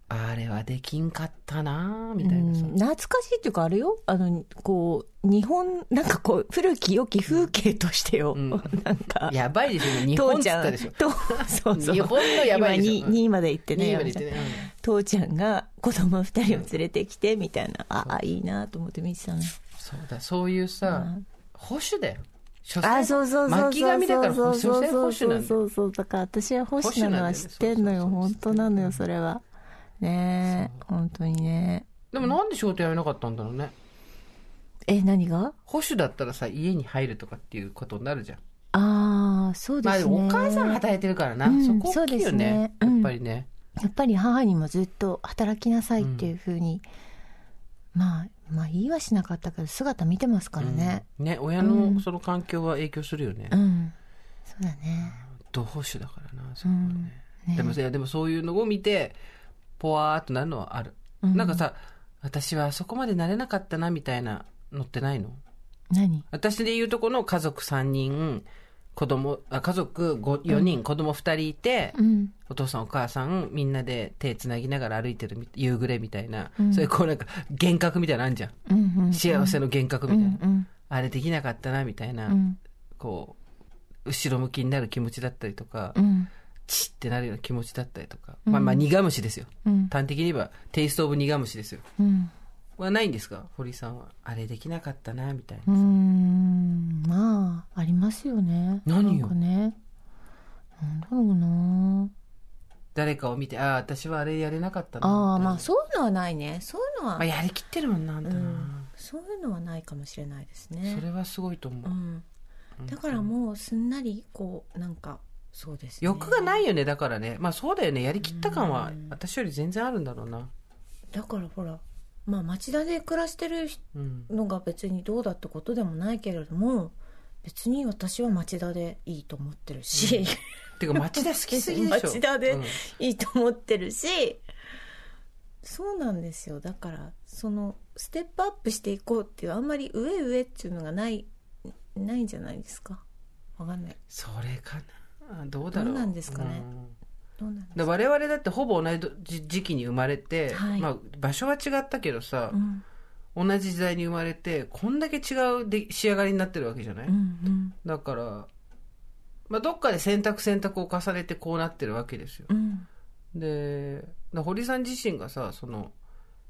あれはできんかったなみたいなさ、 懐かしいっていうかあれよ、こう日本なんかこう古き良き風景としてよ、なんかやばいでしょ、日本っつったでしょ。 そうそう、 日本のやばいでしょ。 今 2まで行ってね、父ちゃんが子供2人を連れてきてみたいな、あいいなと思って見てたね。 そうだ、そういうさ、保守だよ。 そうそう巻紙だから保守なんだよ。 そうだから私は保守なのは知ってんのよ。本当なのよそれはねえ、本当にね。 でもなんで仕事辞めなかったんだろうね。 何が？ 保守だったらさ、家に入るとかっていうことになるじゃん。 ああ、そうですね。 まあでもお母さん働いてるからな、そこ大きいよね、やっぱりね。 やっぱり母にもずっと働きなさいっていうふうに、まあ言いはしなかったけど姿見てますからね。 ね、親のその環境は影響するよね。 そうだね。 同保守だからな、そこね。でもそういうのを見てポワーっとなるのはある。なんかさ、私はそこまでなれなかったなみたいなのってないの？ 何？ 私で言うとこの家族3人、家族4人、子供2人いて、お父さんお母さんみんなで手つなぎながら歩いてる夕暮れみたいな、そういうこうなんか幻覚みたいなのあんじゃん、幸せの幻覚みたいな、あれできなかったなみたいな、こう後ろ向きになる気持ちだったりとか、チってなるような気持ちだったりとか、まあ苦虫ですよ、端的に言えばテイストオブ苦虫ですよ、はないんですか、堀さんは。あれできなかったなみたいな。 まあありますよね。 何よ。 なんかね、なんだろうな。 誰かを見て、私はあれやれなかったな。 まあそういうのはないね。そういうのは、 やりきってるもんな、あんたな。 そういうのはないかもしれないですね。 それはすごいと思う。 だからもうすんなりこうなんかそうですね。 欲がないよね、だからね。まあそうだよね。やりきった感は私より全然あるんだろうな。 だからほら。まあ、町田で暮らしてるのが別にどうだってことでもないけれども、別に私は町田でいいと思ってるし、 てか町田好きすぎでしょ。 町田でいいと思ってるし、そうなんですよ。だからそのステップアップしていこうっていう、あんまり上っていうのがないんじゃないですか。わかんない。 それかな、どうだろう。 どうなんですかね。 我々だってほぼ同じ時期に生まれて、まあ、場所は違ったけどさ、同じ時代に生まれてこんだけ違う仕上がりになってるわけじゃない、だから、まあ、どっかで選択を重ねてこうなってるわけですよ、で堀さん自身がさ、その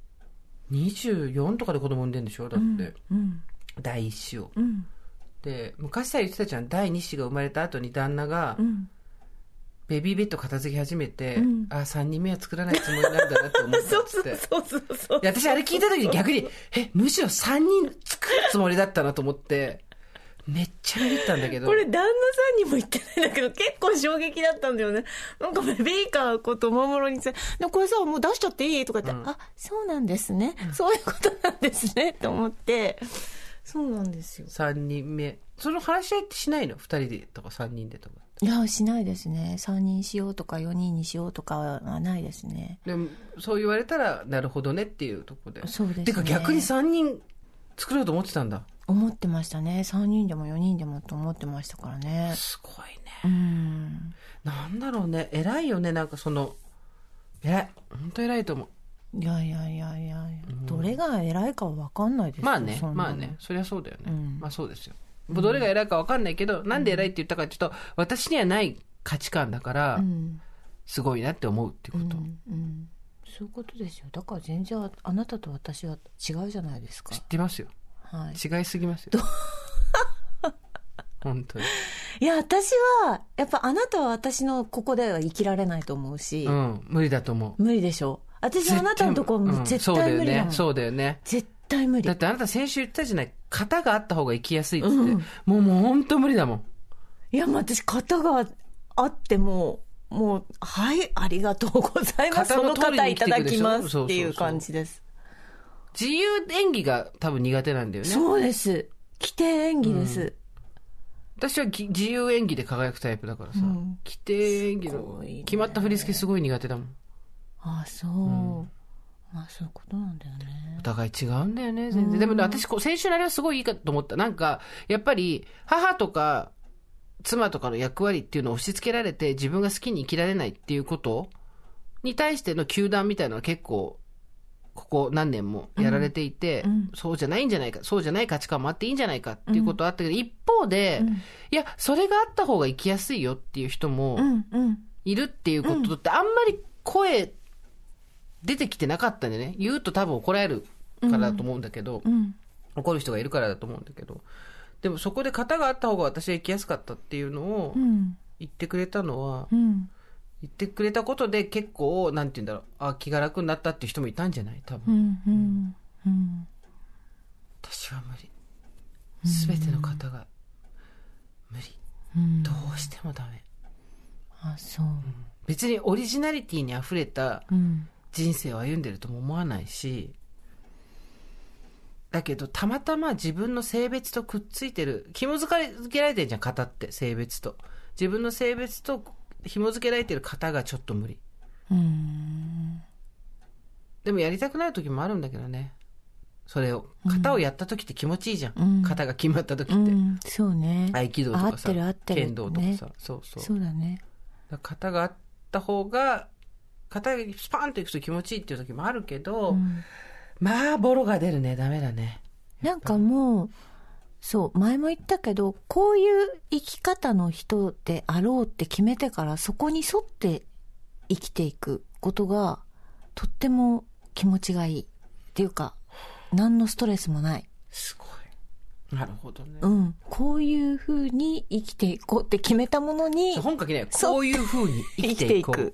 24とかで子供産んでんでしょ、だって、第一子を、で昔さ言ってたじゃん、第二子が生まれた後に旦那が、ベビーベッド片付け始めて、3人目は作らないつもりなんだなって思ったっつって。そう私あれ聞いた時に逆に、むしろ3人作るつもりだったなと思って、めっちゃビビったんだけど。 これ旦那さんにも言ってないんだけど、結構衝撃だったんだよね。なんかベビーカーことももろにさ、でこれさ、もう出しちゃっていいとか言って、そうなんですね。そういうことなんですね。と思って、そうなんですよ。 3人目。その話し合いってしないの？ 2人でとか3人でとか。 いや、しないですね。3人しようとか4人にしようとかはないですね。 でもそう言われたらなるほどねっていうところで。 そうですね。 てか逆に3人作ろうと思ってたんだ。 思ってましたね。3人でも4人でもと思ってましたからね。 すごいね。なんだろうね。偉いよね。なんかその偉い。本当偉いと思う。 いや、どれが偉いかは分かんないですよ。 まあね、そりゃそうだよね。まあそうですよ。どれが偉いか分かんないけど、なんで偉いって言ったかっていうと、私にはない価値観だから、すごいなって思うっていうこと。そういうことですよ。だから全然あなたと私は違うじゃないですか。知ってますよ。違いすぎますよ。本当に。いや、私はやっぱあなたは私のここでは生きられないと思うし、無理だと思う。無理でしょ。私はあなたのところ絶対無理だもん。そうだよね。絶対無理。だってあなた先週言ったじゃない、型があった方が生きやすいって言って、もう本当無理だもん。いや、もう私型があってもはい、ありがとうございます。その型いただきますっていう感じです。自由演技が多分苦手なんだよね。そうです。規定演技です。私は自由演技で輝くタイプだからさ、規定演技の決まった振り付けすごい苦手だもん。ああ、そう。まあそういうことなんだよね。お互い違うんだよね、全然。でもね、私先週のあれはすごいいいかと思った。なんかやっぱり母とか妻とかの役割っていうのを押し付けられて自分が好きに生きられないっていうことに対しての糾弾みたいなのは結構ここ何年もやられていて、そうじゃないんじゃないか、そうじゃない価値観もあっていいんじゃないかっていうことはあったけど、一方で、いやそれがあった方が生きやすいよっていう人もいるっていうことってあんまり声出てきてなかったんでね。言うと多分怒られるからだと思うんだけど、怒る人がいるからだと思うんだけど、でもそこで型があった方が私は生きやすかったっていうのを言ってくれたのは、言ってくれたことで結構なんて言うんだろう、あ、気が楽になったっていう人もいたんじゃない多分、私は無理、全ての方が無理、どうしてもダメ。 あ、そう、 別にオリジナリティにあふれた人生を歩んでるとも思わないし、だけどたまたま自分の性別とくっついてる、紐付けられてるじゃん型って。性別と自分の性別と紐付けられてる型がちょっと無理。でもやりたくない時もあるんだけどね。それを型をやった時って気持ちいいじゃん、型が決まった時って、 そうね、 合気道とかさ、 合ってる剣道とかさ、 そうだね。 型があった方が、型がスパンといくと気持ちいいっていう時もあるけど、まあボロが出るね。ダメだね。 なんかもうそう前も言ったけど、こういう生き方の人であろうって決めてから、そこに沿って生きていくことがとっても気持ちがいいっていうか、何のストレスもない。 すごい。なるほどね。 こういう風に生きていこうって決めたものに、 本書きね、こういう風に生きていこう。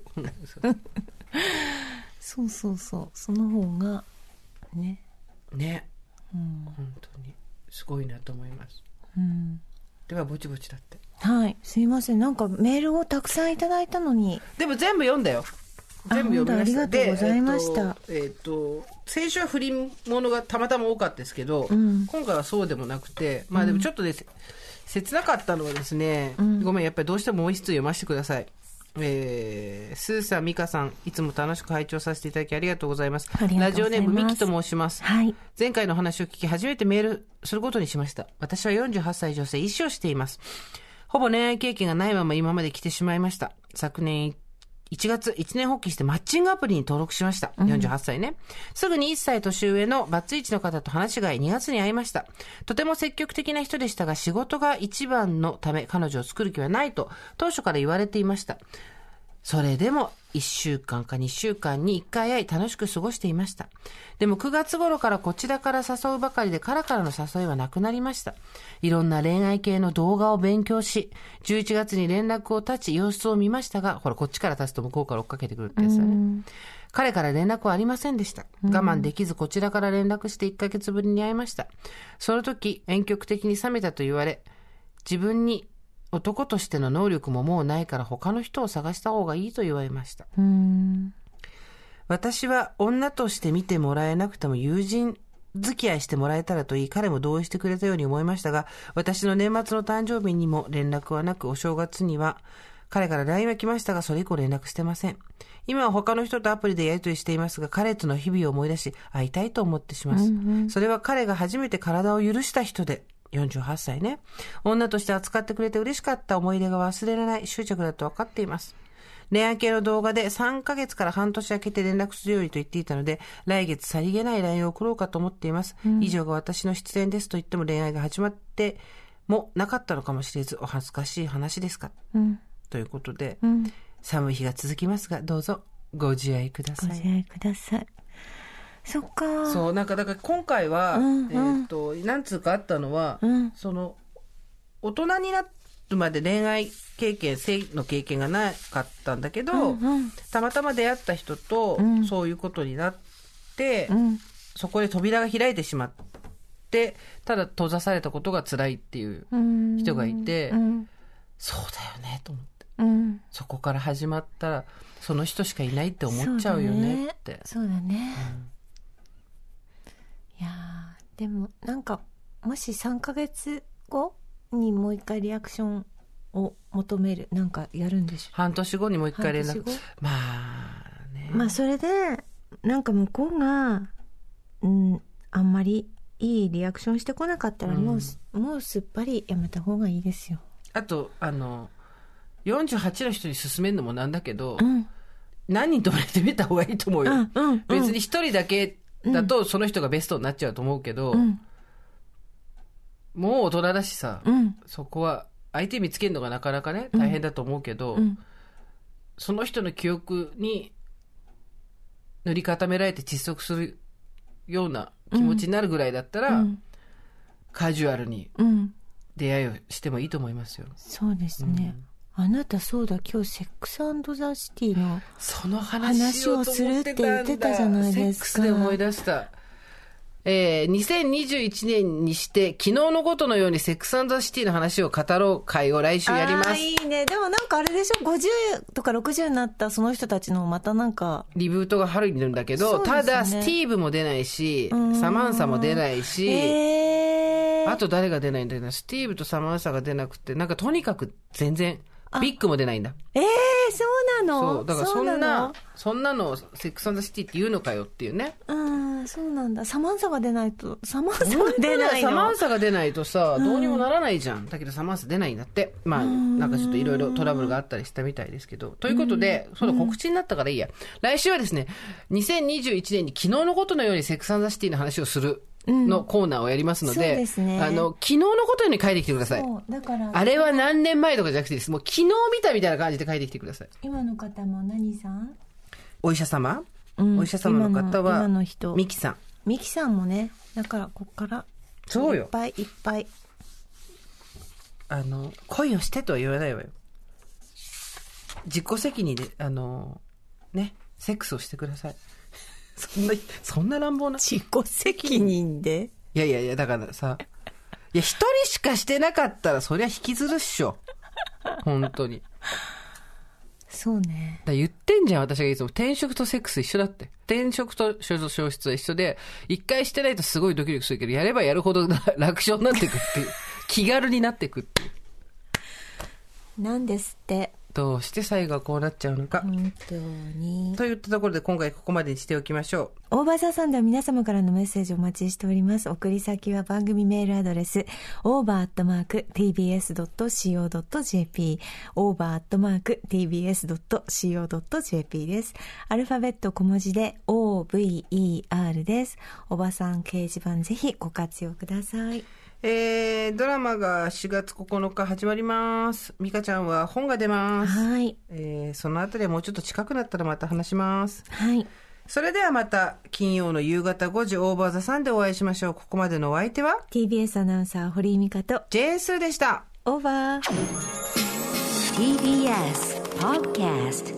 そうそうそう、その方がね。 ね。本当にすごいなと思います。ではぼちぼちだって。はい、 すいません。なんかメールをたくさんいただいたのに。 でも全部読んだよ。全部読みました。 ありがとうございました。 先週は不倫ものがたまたま多かったですけど、今回はそうでもなくて、まあでもちょっとです、切なかったのはですね、ごめん、やっぱりどうしてももう一通読ませてください。スーさん、ミカさん、いつも楽しく拝聴させていただきありがとうございます。ラジオネームミキと申します。前回の話を聞き、初めてメールすることにしました。私は48歳女性、医師をしています。ほぼ恋愛経験がないまま今まで来てしまいました。昨年1月、一年発起してマッチングアプリに登録しました。48歳ね。すぐに1歳年上のバツイチの方と話が2月に会いました。とても積極的な人でしたが、仕事が一番のため彼女を作る気はないと当初から言われていました。それでも1週間か2週間に1回会い楽しく過ごしていました。でも9月頃からこちらから誘うばかりで彼からの誘いはなくなりました。いろんな恋愛系の動画を勉強し、11月に連絡を絶ち様子を見ましたが、ほらこっちから立つと向こうから追っかけてくるってやつだね。彼から連絡はありませんでした。我慢できずこちらから連絡して1ヶ月ぶりに会いました。その時遠距離的に冷めたと言われ、自分に男としての能力ももうないから他の人を探した方がいいと言われました。私は女として見てもらえなくても友人付き合いしてもらえたらと言い、彼も同意してくれたように思いましたが、私の年末の誕生日にも連絡はなく、お正月には彼から LINE は来ましたが、それ以降連絡してません。今は他の人とアプリでやり取りしていますが、彼との日々を思い出し会いたいと思ってします。それは彼が初めて体を許した人で、48歳ね。女として扱ってくれて嬉しかった思い出が忘れられない執着だと分かっています。恋愛系の動画で3ヶ月から半年空けて連絡するようにと言っていたので、来月さりげない LINE を送ろうかと思っています。以上が私の出演ですと言っても恋愛が始まってもなかったのかもしれず、お恥ずかしい話ですか、ということで、寒い日が続きますが、どうぞご自愛ください。 ご自愛ください。そっか。 そう、なんかだから今回は、なんつうかあったのは、その大人になるまで恋愛経験、性の経験がなかったんだけど、たまたま出会った人とそういうことになって、そこで扉が開いてしまって、ただ閉ざされたことが辛いっていう人がいて、そうだよねと思って、そこから始まったらその人しかいないって思っちゃうよねって。 そうだね。いやでもなんかもし3ヶ月後にもう一回リアクションを求める、なんかやるんでしょ。 半年後にもう一回連絡。まあね。 まあそれでなんか向こうがあんまりいいリアクションしてこなかったらもうすっぱりやめた方がいいですよ。 あと48の人に勧めるのもなんだけど、 何人ともやってみた方がいいと思うよ、 うんうんうん、 別に一人だけだとその人がベストになっちゃうと思うけど、うん、もう大人だしさ、うん、そこは相手見つけるのがなかなかね大変だと思うけど、うん、その人の記憶に塗り固められて窒息するような気持ちになるぐらいだったら、うん、カジュアルに出会いをしてもいいと思いますよ。 そうですね、うん、あなたそうだ、今日セックス&ザ・シティのその話をするって言ってたじゃないですか。セックスで思い出した。2021年にして昨日のことのようにセックス&ザ・シティの話を語ろう会を来週やります。あ、 いいね。でもなんかあれでしょ、50とか60になったその人たちのまたなんかリブートが春に出るんだけど、ね、ただスティーブも出ないしサマンサも出ないし、あと誰が出ないんだよな。スティーブとサマンサが出なくて、なんかとにかく全然ビッグも出ないんだ。 そうなの。 そうだからそんなのセックス&ザ・シティって言うのかよっていうね。 そうなんだ。サマンサが出ないと。サマンサが出ないの。 サマンサが出ないとさ、どうにもならないじゃん。だけどサマンサ出ないんだって。まあなんかちょっといろいろトラブルがあったりしたみたいですけど、ということで、そうだ、告知になったからいいや。来週はですね、2021年に昨日のことのようにセックス&ザ・シティの話をするのコーナーをやりますので、そうですね、昨日のことに書いてきてください。そうだからあれは何年前とかじゃなくてです、もう昨日見たみたいな感じで書いてきてください。 今の方も何さん？ お医者様、お医者様の方は今の人ミキさん。 ミキさんもね、だからこっからそうよ、 いっぱいいっぱい恋をしてとは言わないわよ。自己責任でね、セックスをしてください。そんな乱暴な。 自己責任で？ いや、だからさ、一人しかしてなかったらそりゃ引きずるっしょ。本当に。 そうね。 だ言ってんじゃん、私がいつも。転職とセックス一緒だって。転職と消失は一緒で、一回してないとすごいドキドキするけど、やればやるほど楽勝になっていくっていう。気軽になっていくっていう。 なんですって。 どうして最後はこうなっちゃうのか。 本当に。 といったところで今回ここまでにしておきましょう。オーバーザさんでは皆様からのメッセージをお待ちしております。送り先は番組メールアドレス over@tbs.co.jp over@tbs.co.jp です。アルファベット小文字で OVER です。おばさん掲示板ぜひご活用ください。 ドラマが4月9日始まります。ミカちゃんは本が出ます。 はい。 そのあたりはもうちょっと近くなったらまた話します。 はい。 それではまた金曜の夕方5時オーバーザさんでお会いしましょう。ここまでのお相手は TBS アナウンサー堀井美香とジェーンスーでした。 オーバー TBS Podcast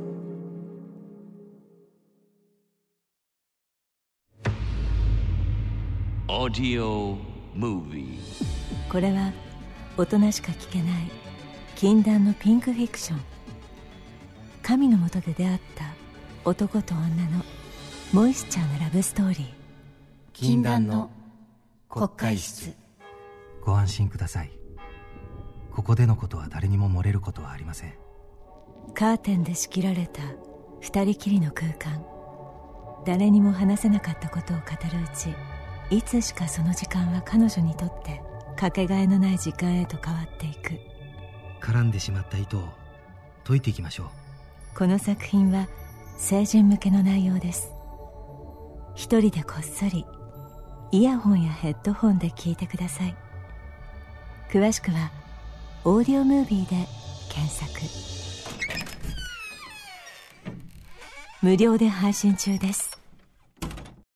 Audio Movie。 これは大人しか聞けない禁断のピンクフィクション。神の下で出会った男と女のモイスチャーなラブストーリー。 禁断の国会室。ご安心ください。ここでのことは誰にも漏れることはありません。 カーテンで仕切られた二人きりの空間。誰にも話せなかったことを語るうち、いつしかその時間は彼女にとってかけがえのない時間へと変わっていく。 絡んでしまった糸を解いていきましょう。 この作品は成人向けの内容です。一人でこっそりイヤホンやヘッドホンで聞いてください。詳しくはオーディオムービーで検索。無料で配信中です。